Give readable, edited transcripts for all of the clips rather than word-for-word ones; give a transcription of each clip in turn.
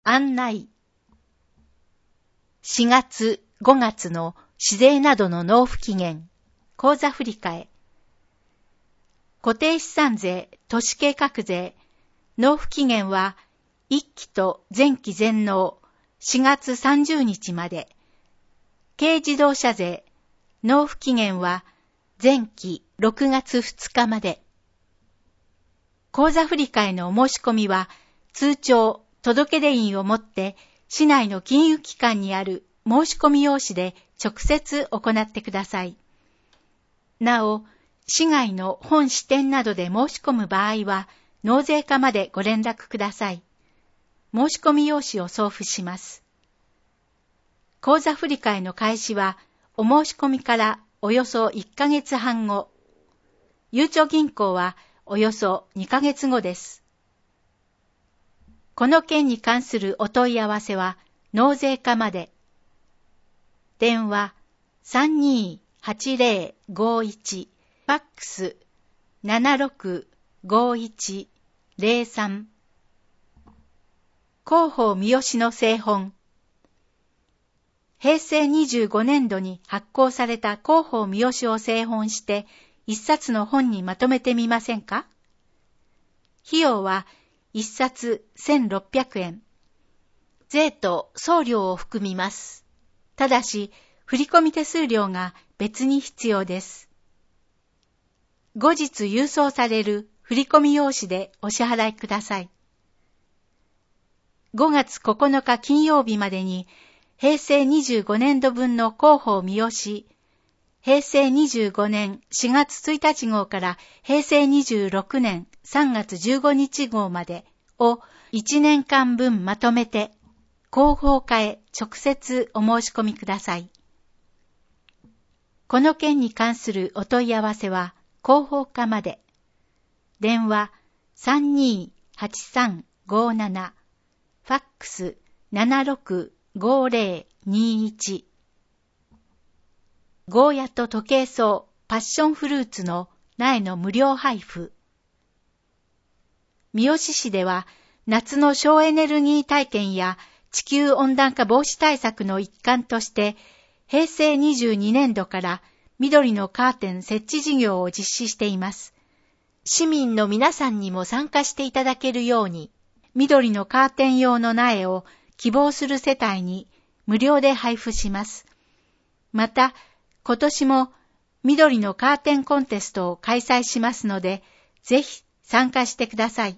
案内。4月、5月の市税などの納付期限、口座振替。固定資産税、都市計画税、納付期限は1期と前期全納4月30日まで。軽自動車税、納付期限は前期6月2日まで。口座振替のお申し込みは通帳、届出印をもって市内の金融機関にある申し込み用紙で直接行ってください。なお、市外の本支店などで申し込む場合は、納税課までご連絡ください。申し込み用紙を送付します。口座振替の開始は、お申し込みからおよそ1ヶ月半後。ゆうちょ銀行はおよそ2ヶ月後です。この件に関するお問い合わせは、納税課まで。電話328051、ファックス765103。広報三好の製本。平成25年度に発行された広報三好を製本して一冊の本にまとめてみませんか？費用は一冊1600円。税と送料を含みます。ただし、振込手数料が別に必要です。後日郵送される振込用紙でお支払いください。5月9日金曜日までに平成25年度分の広報三好、平成25年4月1日号から平成26年3月15日号までを1年間分まとめて広報課へ直接お申し込みください。この件に関するお問い合わせは広報課まで。電話328357、ファックス765021。ゴーヤとトケイソウ、パッションフルーツの苗の無料配布。三好市では夏の省エネルギー体験や地球温暖化防止対策の一環として平成22年度から緑のカーテン設置事業を実施しています。市民の皆さんにも参加していただけるように、緑のカーテン用の苗を希望する世帯に無料で配布します。また、今年も緑のカーテンコンテストを開催しますので、ぜひ参加してください。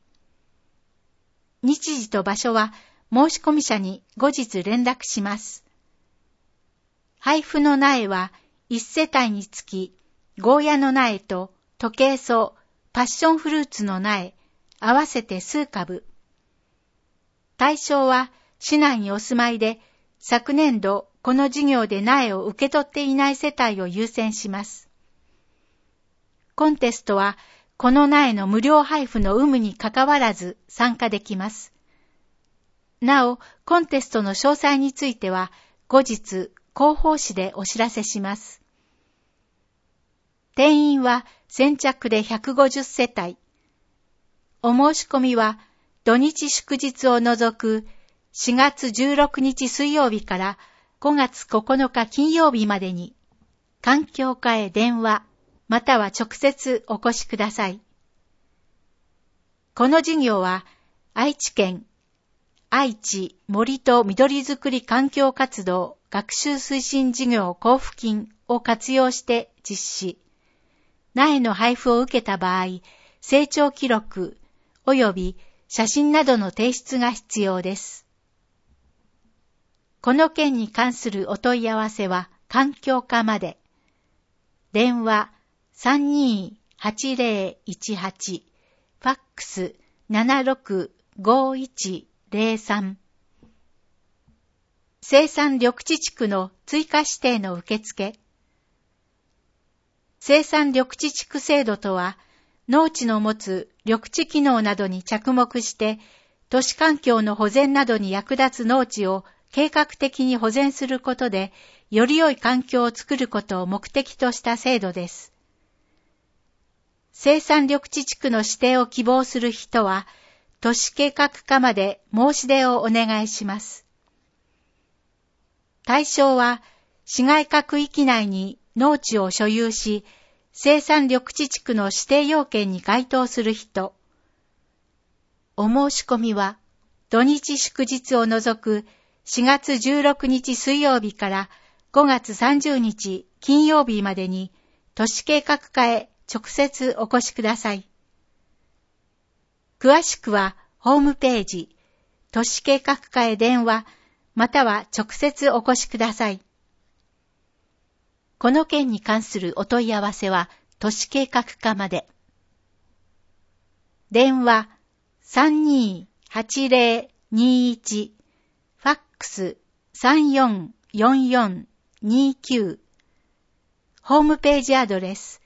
日時と場所は申し込み者に後日連絡します。配布の苗は1世帯につき、ゴーヤの苗とトケイソウ、パッションフルーツの苗、合わせて数株。対象は市内にお住まいで、昨年度この事業で苗を受け取っていない世帯を優先します。コンテストはこの苗の無料配布の有無にかかわらず参加できます。なお、コンテストの詳細については後日広報誌でお知らせします。定員は先着で150世帯。お申し込みは土日祝日を除く4月16日水曜日から5月9日金曜日までに環境課へ電話または直接お越しください。この事業は愛知県愛知森と緑づくり環境活動学習推進事業交付金を活用して実施。苗の配布を受けた場合、成長記録及び写真などの提出が必要です。この件に関するお問い合わせは環境課まで。電話328018、ファックス765103。生産緑地地区の追加指定の受付。生産緑地地区制度とは、農地の持つ緑地機能などに着目して、都市環境の保全などに役立つ農地を計画的に保全することで、より良い環境を作ることを目的とした制度です。生産緑地地区の指定を希望する人は、 都市計画課まで申し出をお願いします。対象は、市街化区域内に農地を所有し、生産緑地地区の指定要件に該当する人。お申し込みは、土日祝日を除く4月16日水曜日から5月30日金曜日までに都市計画課へ直接お越しください。詳しくはホームページ、都市計画課へ電話、または直接お越しください。この件に関するお問い合わせは都市計画課まで。電話328021、ファックス344429、ホームページアドレス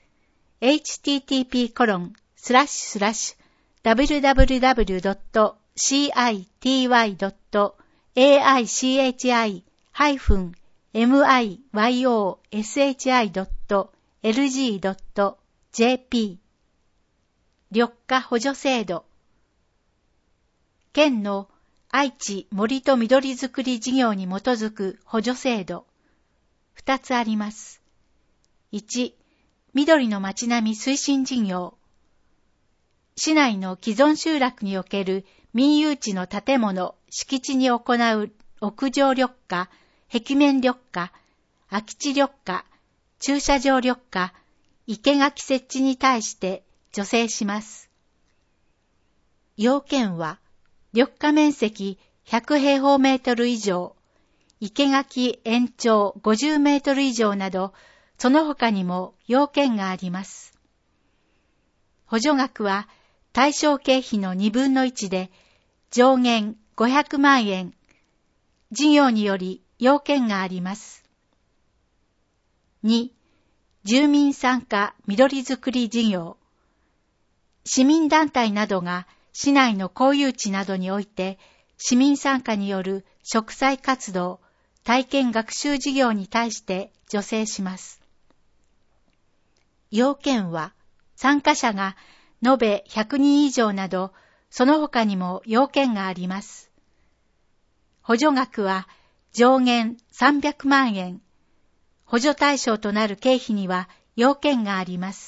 http://www.city.miyoshi.lg.jp 緑化補助制度。県の愛知森と緑づくり事業に基づく補助制度。2つあります。1、緑の街並み推進事業。市内の既存集落における民有地の建物、敷地に行う屋上緑化、壁面緑化、空き地緑化、駐車場緑化、生垣設置に対して助成します。要件は、緑化面積100平方メートル以上、生垣延長50メートル以上など、その他にも要件があります。補助額は対象経費の2分の1で、上限500万円。事業により要件があります。2、住民参加緑づくり事業。市民団体などが市内の公有地などにおいて市民参加による植栽活動、体験学習事業に対して助成します。要件は参加者が延べ100人以上など、その他にも要件があります。補助額は上限300万円。補助対象となる経費には要件があります。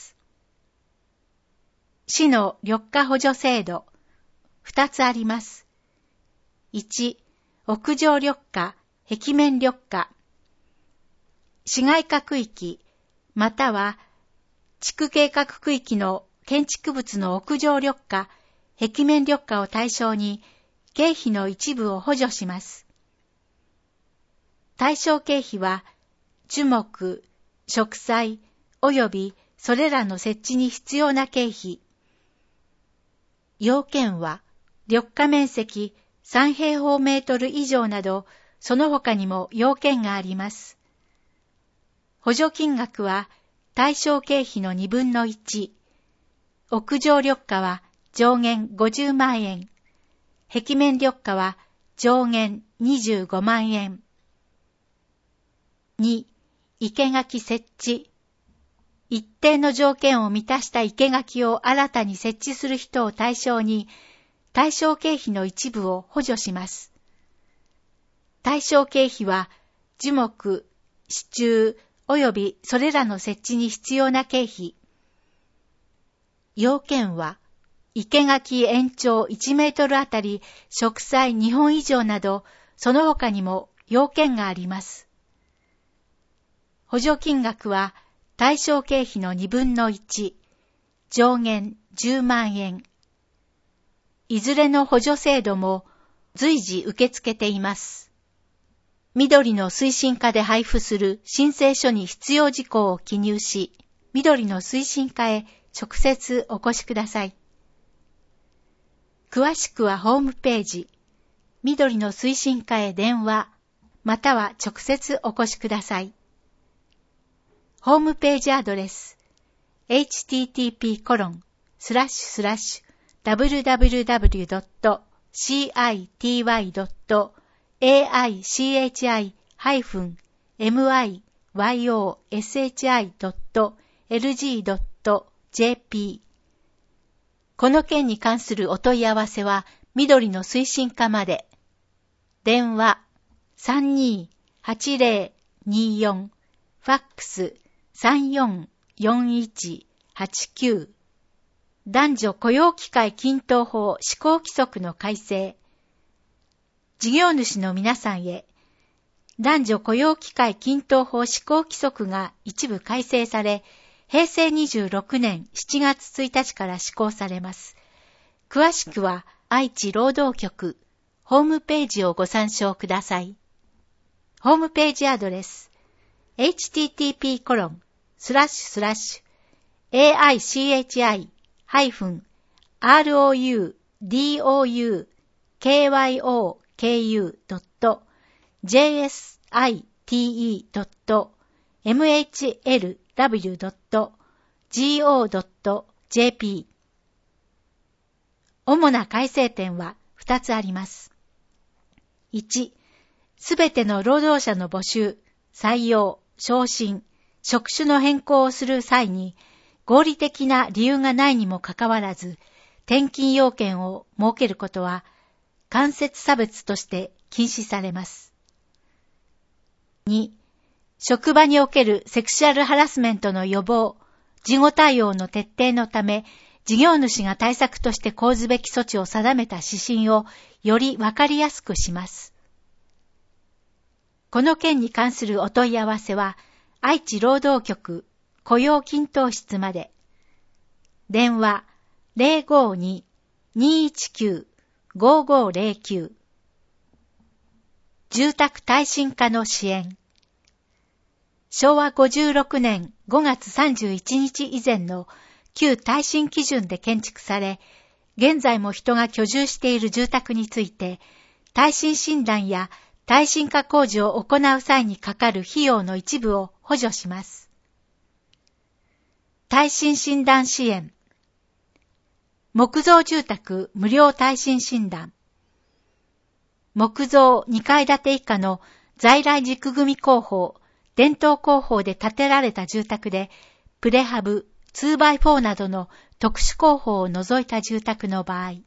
市の緑化補助制度。2つあります。1、屋上緑化、壁面緑化。市街化区域、または地区計画区域の建築物の屋上緑化、壁面緑化を対象に経費の一部を補助します。対象経費は樹木、植栽及びそれらの設置に必要な経費。要件は緑化面積3平方メートル以上など、その他にも要件があります。補助金額は対象経費の2分の1。屋上緑化は上限50万円。壁面緑化は上限25万円。2、生垣設置。一定の条件を満たした生垣を新たに設置する人を対象に、対象経費の一部を補助します。対象経費は樹木、支柱及びそれらの設置に必要な経費。要件は生垣延長1メートルあたり植栽2本以上など、その他にも要件があります。補助金額は対象経費の2分の1、上限10万円。いずれの補助制度も随時受け付けています。緑の推進課で配布する申請書に必要事項を記入し、緑の推進課へ直接お越しください。詳しくはホームページ、緑の推進課へ電話、または直接お越しください。ホームページアドレス、http://www.city.miyoshi.lg.jp この件に関するお問い合わせは緑の推進課まで。電話328024、ファックス344189。男女雇用機会均等法施行規則の改正。事業主の皆さんへ、男女雇用機会均等法施行規則が一部改正され、平成26年7月1日から施行されます。詳しくは愛知労働局ホームページをご参照ください。ホームページアドレス hchifu-roudoukyou.mhlw.go.jp。 主な改正点は2つあります。1、すべての労働者の募集、採用、昇進、職種の変更をする際に、合理的な理由がないにもかかわらず、転勤要件を設けることは、間接差別として禁止されます。2、職場におけるセクシュアルハラスメントの予防、事後対応の徹底のため、事業主が対策として講ずべき措置を定めた指針をよりわかりやすくします。この件に関するお問い合わせは、愛知労働局雇用均等室まで。電話052-219-5509。住宅耐震化の支援。昭和56年5月31日以前の旧耐震基準で建築され、現在も人が居住している住宅について、耐震診断や耐震化工事を行う際にかかる費用の一部を補助します。耐震診断支援。木造住宅無料耐震診断。木造2階建て以下の在来軸組工法、伝統工法で建てられた住宅で、プレハブ、2x4 などの特殊工法を除いた住宅の場合。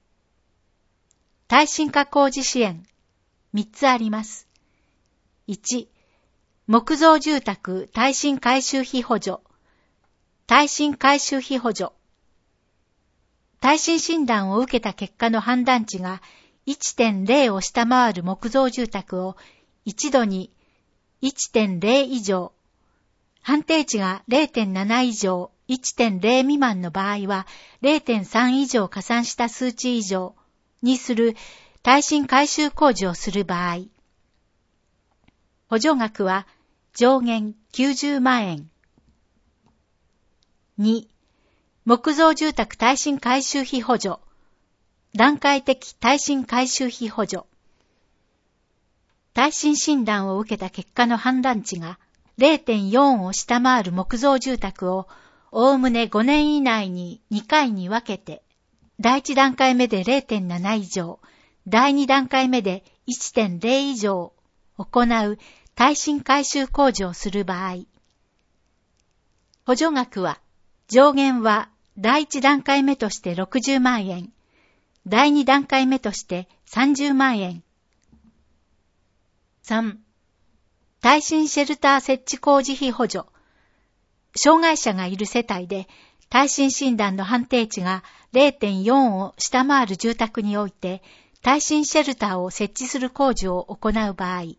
耐震化工事支援。3つあります。1、木造住宅耐震改修費補助。耐震改修費補助。耐震診断を受けた結果の判断値が 1.0 を下回る木造住宅を一度に 1.0 以上、判定値が 0.7 以上、1.0 未満の場合は 0.3 以上加算した数値以上にする耐震改修工事をする場合。補助額は上限90万円。2、木造住宅耐震改修費補助。段階的耐震改修費補助。耐震診断を受けた結果の判断値が 0.4 を下回る木造住宅をおおむね5年以内に2回に分けて、第1段階目で 0.7 以上、第2段階目で 1.0 以上行う耐震改修工事をする場合。補助額は、上限は第1段階目として60万円、第2段階目として30万円。3、耐震シェルター設置工事費補助。障害者がいる世帯で耐震診断の判定値が 0.4 を下回る住宅において耐震シェルターを設置する工事を行う場合。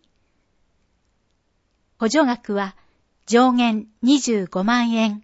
補助額は上限25万円。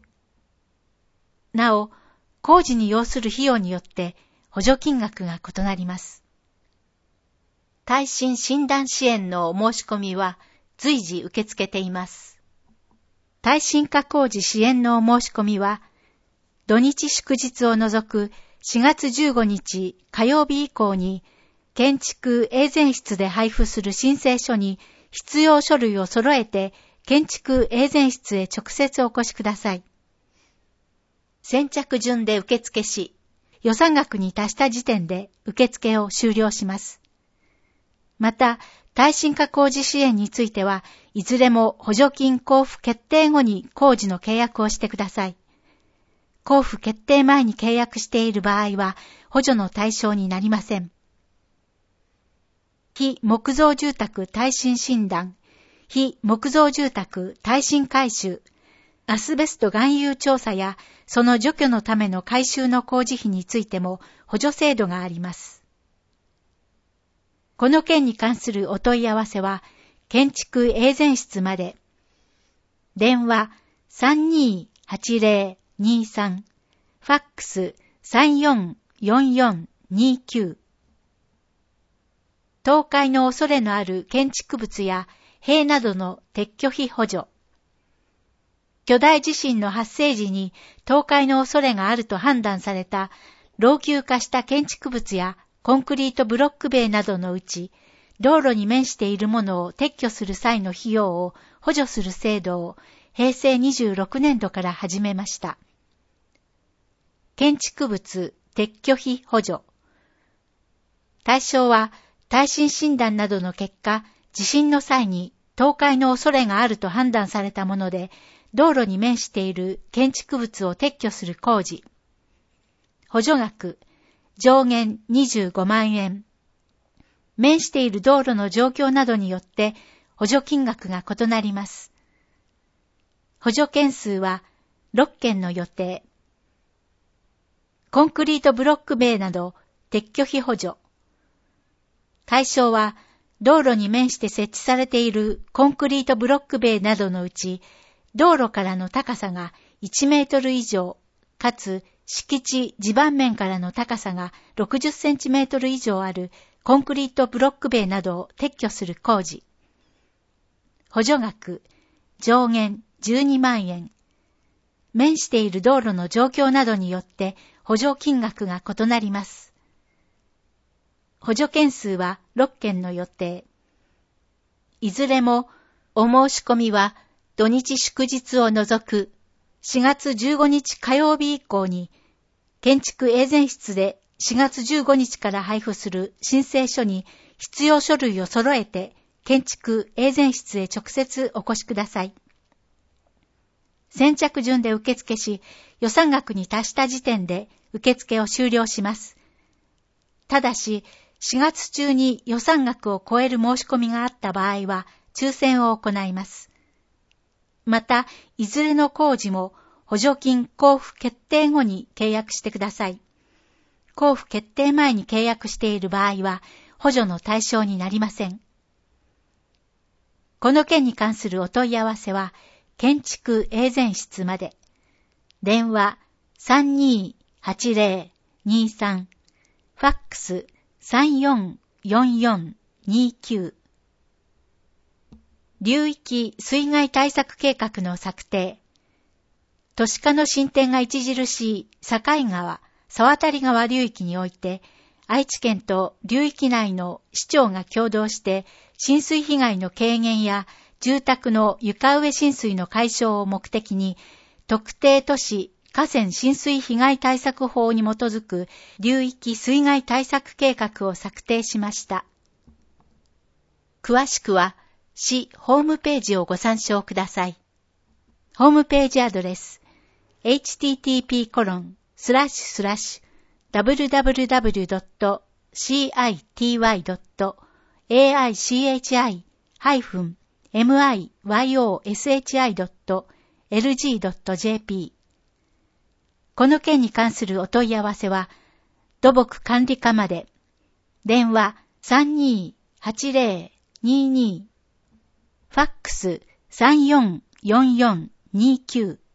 なお、工事に要する費用によって補助金額が異なります。耐震診断支援のお申し込みは随時受け付けています。耐震化工事支援のお申し込みは、土日祝日を除く4月15日火曜日以降に、建築永全室で配布する申請書に必要書類を揃えて、建築永全室へ直接お越しください。先着順で受付し、予算額に達した時点で受付を終了します。また、耐震化工事支援については、いずれも補助金交付決定後に工事の契約をしてください。 交付決定前に契約している場合は補助の対象になりません。非木造住宅耐震診断、非木造住宅耐震改修、アスベスト含有調査やその除去のための改修の工事費についても補助制度があります。この件に関するお問い合わせは、建築エーゼン室まで。電話328023、ファックス344429。倒壊の恐れのある建築物や塀などの撤去費補助。巨大地震の発生時に倒壊の恐れがあると判断された老朽化した建築物やコンクリートブロック塀などのうち、道路に面しているものを撤去する際の費用を補助する制度を平成26年度から始めました。建築物撤去費補助。対象は耐震診断などの結果、地震の際に倒壊の恐れがあると判断されたもので、道路に面している建築物を撤去する工事。補助額、上限25万円。面している道路の状況などによって補助金額が異なります。補助件数は6件の予定。コンクリートブロック塀など撤去費補助。対象は道路に面して設置されているコンクリートブロック塀などのうち、道路からの高さが1メートル以上、かつ敷地地盤面からの高さが60センチメートル以上あるコンクリートブロック塀などを撤去する工事。補助額、上限12万円。面している道路の状況などによって補助金額が異なります。補助件数は6件の予定。いずれもお申し込みは土日祝日を除く4月15日火曜日以降に建築エーゼン室で4月15日から配布する申請書に必要書類を揃えて建築エーゼン室へ直接お越しください。先着順で受付し、予算額に達した時点で受付を終了します。ただし、4月中に予算額を超える申し込みがあった場合は、抽選を行います。また、いずれの工事も補助金交付決定後に契約してください。交付決定前に契約している場合は、補助の対象になりません。この件に関するお問い合わせは、建築エーゼン室まで。電話328023、ファックス344429。流域水害対策計画の策定。都市化の進展が著しい境川、沢渡川流域において、愛知県と流域内の市町が共同して浸水被害の軽減や住宅の床上浸水の解消を目的に、特定都市河川浸水被害対策法に基づく流域水害対策計画を策定しました。詳しくは市ホームページをご参照ください。ホームページアドレス http://www.city-miyoshi.lg.jp。 この件に関するお問い合わせは土木管理課まで。電話328022、ファックス344429。